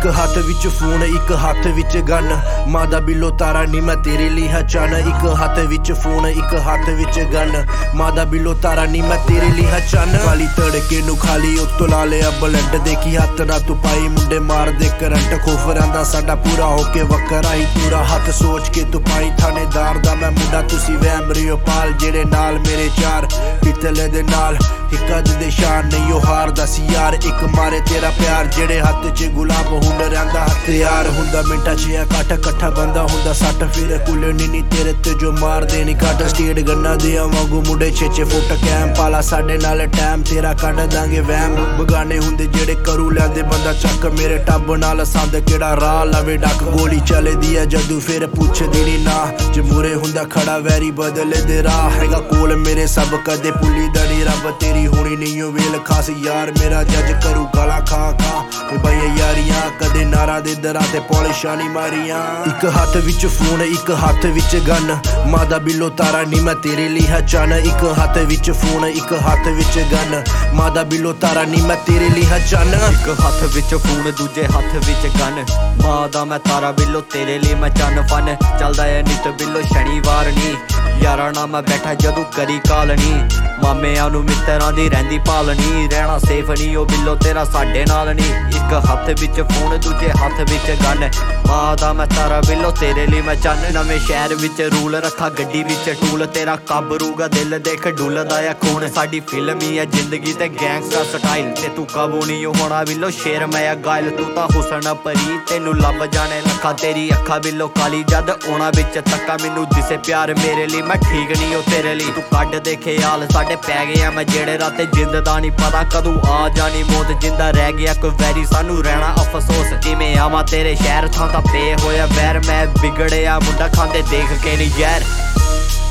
ਹੱਥ ਵਿੱਚ ਫੋਨ ਇੱਕ ਹੱਥ ਵਿੱਚ ਗਨ ਮਾਂ ਦਾ ਬਿੱਲੋ ਤਾਰਾ ਨੀ ਮੈਂ ਤੇਰੇ ਲਈ ਹਾਂ ਚੰਨ ਇੱਕ ਹੱਥ ਵਿੱਚ ਫੋਨ ਇੱਕ ਹੱਥ ਵਿੱਚ ਗਨ ਮਾਂ ਦਾ ਬਿੱਲੋ ਤਾਰਾ ਨੀ ਮੈਂ ਤੇਰੇ ਲਈ ਹਾਂ ਚੰਨ ਖਾਲੀ ਤੜਕੇ ਨੂੰ ਖਾਲੀ ਉੱਤੋਂ ਲਾ ਲਿਆ ਬਲੱਡ ਦੇਖੀ ਹੱਥ ਨਾ ਤੂੰ ਪਾਈ ਮੁੰਡੇ ਮਾਰਦੇ ਕਰੰਟ ਖੋਫ ਰਹਿੰਦਾ ਸਾਡਾ ਪੂਰਾ ਹੋ ਕੇ ਵੱਖਰਾ ਹੀ ਪੂਰਾ ਹੱਥ ਸੋਚ ਕੇ ਤੂੰ ਪਾਈ ਥਾਣੇਦਾਰ ਦਾ ਮੈਂ ਮੁੰਡਾ ਤੁਸੀਂ ਵਹਿਮ ਰਿਓ ਪਾਲ ਜਿਹੜੇ ਨਾਲ ਮੇਰੇ ਚਾਰ ਪਿੱਤਲੇ ਦੇ ਨਾਲ ਇੱਕ ਅੱਜ ਦੇ ਸ਼ਾਨ ਨਹੀਂ ਉਹ ਹਾਰਦਾ ਸੀ ਯਾਰ ਇੱਕ ਮਾਰੇ ਤੇਰਾ ਪਿਆਰ ਜਿਹੜੇ ਹੱਥ 'ਚ ਗੁਲਾਬ ਹੁਣ ਰਹਿੰਦਾ ਹਥਿਆਰ ਹੁੰਦਾ ਮਿੰਟਾਂ 'ਚ ਇਕੱਠ ਇਕੱਠਾ ਬੰਦਾ ਹੁੰਦਾ ਸੱਟ ਫਿਰ ਕੁੱਲੇ ਨੀ ਤੇਰੇ ਤੇ ਜੋ ਮਾਰਦੇ ਨੀ ਕੱਟ ਸਟੇਟ ਗੰਨਾ ਦੇ ਵਾਂਗੂ ਮੁੰਡੇ 6 ਫੁੱਟ ਕੈਮ ਪਾਲਾ ਸਾਡੇ ਨਾਲ ਟਾਈਮ ਤੇਰਾ ਕੱਢ ਦਾਂਗੇ ਵਹਿਮ ਬਗਾਨੇ ਹੁੰਦੇ ਜਿਹੜੇ ਕਰੂ ਲੈਂਦੇ ਬੰਦਾ ਚੱਕ ਮੇਰੇ ਟੱਬ ਨਾਲ ਸੰਦ ਕਿਹੜਾ ਰਾਹ ਲਵੇ ਡੱਕ ਗੋਲੀ ਚੱਲਦੀ ਆ ਜਦੋਂ ਫਿਰ ਪੁੱਛਦੀ ਨੀ ਨਾ ਜੇ ਮੂਰੇ ਹੁੰਦਾ ਖੜਾ ਵੈਰੀ ਬਦਲੇ ਦੇ ਰਾਹ ਹੈਗਾ ਕੋਲ ਮੇਰੇ ਸਭ ਕਦੇ ਪੁੱਲੀ ਦਾ ਨੀ ਰੱਬ ਤੇਰੀ ਹੋਣੀ ਨਹੀਂ ਉਹ ਵੇਲ ਖਾਸ ਯਾਰ ਮੇਰਾ ਜੱਜ ਕਰੂ ਗਾਲਾਂ ਖਾ ਖਾ ਬਈ ਯਾਰੀਆਂ ਕਦੇ ਨਾਰਾ ਦੇ ਦਰਾਂ ਤੇ ਪੋਲਿਸ਼ਾਂ ਨੀ ਮਾਰੀਆਂ ਇੱਕ ਹੱਥ ਵਿੱਚ ਫੋਨ ਇੱਕ ਹੱਥ ਵਿੱਚ ਗਨ ਮਾਂ ਦਾ ਬਿੱਲੋ ਤਾਰਾ ਨੀ ਮੈਂ ਤੇਰੇ ਲਈ ਹਾਂ ਚੰਨ ਇੱਕ ਹੱਥ ਵਿੱਚ ਫੋਨ ਇੱਕ ਹੱਥ ਵਿੱਚ ਗਨ ਮਾਂ ਦਾ ਬਿੱਲੋ ਤਾਰਾ ਨੀ ਮੈਂ ਤੇਰੇ ਲਈ ਹਾਂ ਚੰਨ ਇੱਕ ਹੱਥ ਵਿੱਚ ਫੋਨ ਦੂਜੇ ਹੱਥ ਵਿੱਚ ਗਨ ਮਾਂ ਦਾ ਮੈਂ ਤਾਰਾ ਬਿੱਲੋ ਤੇਰੇ ਲਈ ਮੈਂ ਚੰਨ ਫਨ ਚੱਲਦਾ ਏ ਨਿਤ ਬਿੱਲੋ ਸ਼ਨੀਵਾਰ ਨੀ ਯਾਰਾਂ ਨਾਲ ਮੈਂ ਬੈਠਾ ਜਦੋਂ ਕਰੀ ਕਾਲਣੀ ਮਾਮਿਆਂ ਨੂੰ ਮਿੱਤਰਾਂ ਦੀ ਰਹਿੰਦੀ ਪਾਲਣੀ ਰਹਿਣਾ ਸੇਫ ਨਹੀਂ ਉਹ ਬਿੱਲੋ ਤੇਰਾ ਸਾਡੇ ਨਾਲ ਨੀ ਇੱਕ ਹੱਥ ਵਿੱਚ ਫੋਨ ਦੂਜੇ ਹੱਥ ਵਿੱਚ ਗਨ ਮਾਂ ਦਾ ਮੈਂ ਤਾਰਾ ਬਿੱਲੋ ਤੇਰੇ ਲਈ ਮੈਂ ਚੰਨ ਨਵੇਂ ਸ਼ਹਿਰ ਵਿੱਚ ਰੂਲ ਰੱਖਾ ਗੱਡੀ ਵਿੱਚ ਟੂਲ ਤੇਰਾ ਕਾਬਰੂਗਾ ਦਿਲ ਦੇਖ ਡੁੱਲਦਾ ਆ ਖੂਨ ਸਾਡੀ ਫਿਲਮ ਹੀ ਆ ਜ਼ਿੰਦਗੀ ਤੇ ਗੈਂਗਸਟਰ ਸਟਾਈਲ ਤੇ ਤੂੰ ਕਾਬੂ ਨਹੀਂ ਹੋਣਾ ਬਿੱਲੋ ਸ਼ੇਰ ਮੈਂ ਆ ਗਾਇਲ ਤੂੰ ਤਾਂ ਹੁਸਨ ਪਰੀ ਤੈਨੂੰ ਲੱਭ ਜਾਣੇ ਲੱਖਾਂ ਤੇਰੀ ਅੱਖਾਂ ਬਿੱਲੋ ਕਾਲੀ ਜਦ ਆਉਣਾ ਵਿੱਚ ਤੱਕਾ ਮੈਨੂੰ ਦਿਸੇ ਪਿਆਰ ਮੇਰੇ ਲਈ ਮੈਂ ਠੀਕ ਨਹੀਂ ਉਹ ਤੇਰੇ ਲਈ ਤੂੰ ਕੱਢ ਦੇ ਖਿਆਲ ਸਾਡੇ ਪੈ ਗਏ ਆ ਮੈਂ ਜਿਹੜੇ ਰਾਤੇ ਜਿੰਦ ਦਾ ਨਹੀਂ ਪਤਾ ਕਦੋਂ ਆ ਜਾਣੀ ਮੌਤ ਜਿੰਦਾ ਰਹਿ ਗਿਆ ਕੋਈ ਵੈਰੀ ਸਾਨੂੰ ਰਹਿਣਾ ਅਫਸੋਸ ਕਿਵੇਂ ਆਵਾਂ ਤੇਰੇ ਸ਼ਹਿਰ ਥਾਂ ਤਾਂ ਪੇ ਹੋਇਆ ਵੈਰ ਮੈਂ ਵਿਗੜਿਆ ਮੁੰਡਾ ਖਾਂਦੇ ਦੇਖ ਕੇ ਨਹੀਂ ਜ਼ਹਿਰ